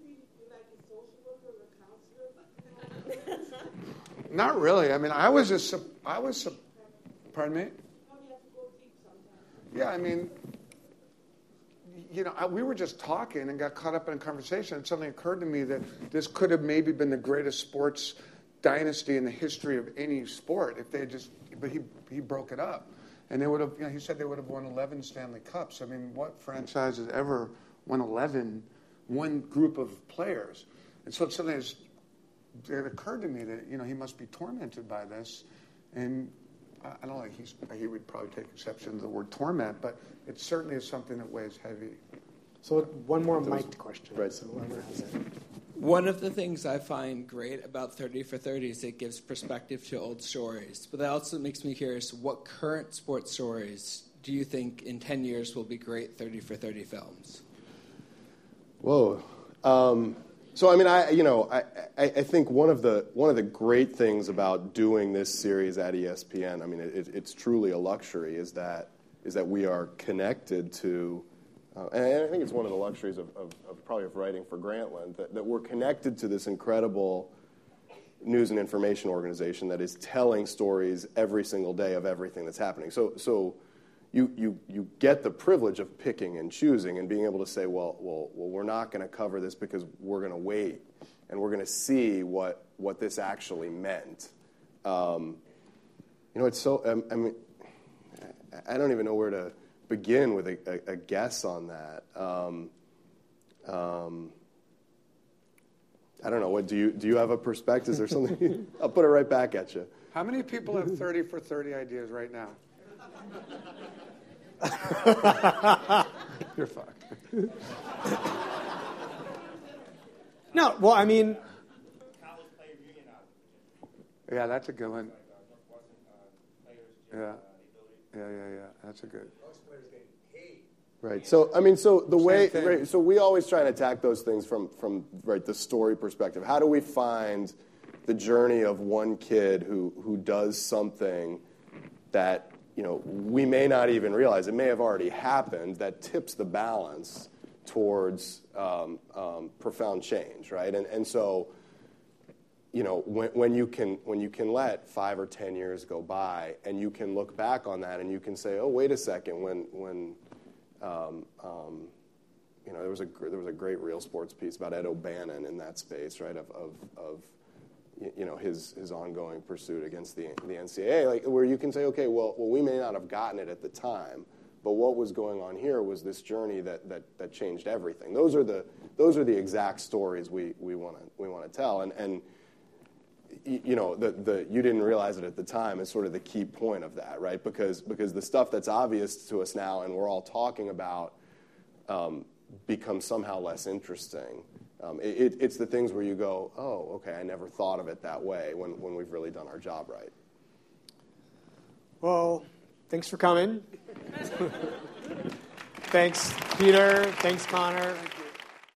Not really. I mean, I was a, sup- I was, sup- pardon me? Yeah, I mean, you know, I, we were just talking and got caught up in a conversation, and suddenly occurred to me that this could have maybe been the greatest sports dynasty in the history of any sport if they had just, but he he broke it up. And they would have, you know, he said they would have won eleven Stanley Cups. I mean, what franchise has ever won eleven, one group of players? And so suddenly it's, it occurred to me that, you know, he must be tormented by this. And I, I don't know, he's, he would probably take exception to the word torment, but it certainly is something that weighs heavy. So one more mic'd question. Right. So whoever has it. One of the things I find great about thirty for thirty is it gives perspective to old stories. But that also makes me curious, what current sports stories do you think in ten years will be great thirty for thirty films? Whoa. Um, so I mean, I you know, I, I, I think one of the one of the great things about doing this series at E S P N, I mean, it, it's truly a luxury, is that is that we are connected to. Uh, and I think it's one of the luxuries of, of, of probably of writing for Grantland, that, that we're connected to this incredible news and information organization that is telling stories every single day of everything that's happening. So, so you you you get the privilege of picking and choosing and being able to say, well, well, well, we're not going to cover this because we're going to wait and we're going to see what what this actually meant. Um, you know, it's so. Um, I mean, I don't even know where to begin with a, a, a guess on that. Um, um, I don't know. What do you do? You have a perspective? Is there something? I'll put it right back at you. How many people have thirty for thirty ideas right now? You're fucked. No, well, I mean, Yeah, that's a good one. Yeah, yeah, yeah, yeah. That's a good. Right. So I mean, so the Same way, thing. right, so we always try and attack those things from from right the story perspective. How do we find the journey of one kid who who does something that, you know, we may not even realize, it may have already happened, that tips the balance towards um, um, profound change, right? And and so, you know, when, when you can when you can let five or ten years go by and you can look back on that and you can say, oh, wait a second, when when um, um, you know, there was a there was a great Real Sports piece about Ed O'Bannon in that space, right? Of of, of you know, his his ongoing pursuit against the the N C double A, like where you can say, okay, well, well, we may not have gotten it at the time, but what was going on here was this journey that that that changed everything. Those are the those are the exact stories we we want to we want to tell, and and. You know, the, the you didn't realize it at the time is sort of the key point of that, right? Because because the stuff that's obvious to us now and we're all talking about um, becomes somehow less interesting. Um, it, it, it's the things where you go, oh, okay, I never thought of it that way when, when we've really done our job right. well, thanks for coming. Thanks, Peter. Thanks, Connor.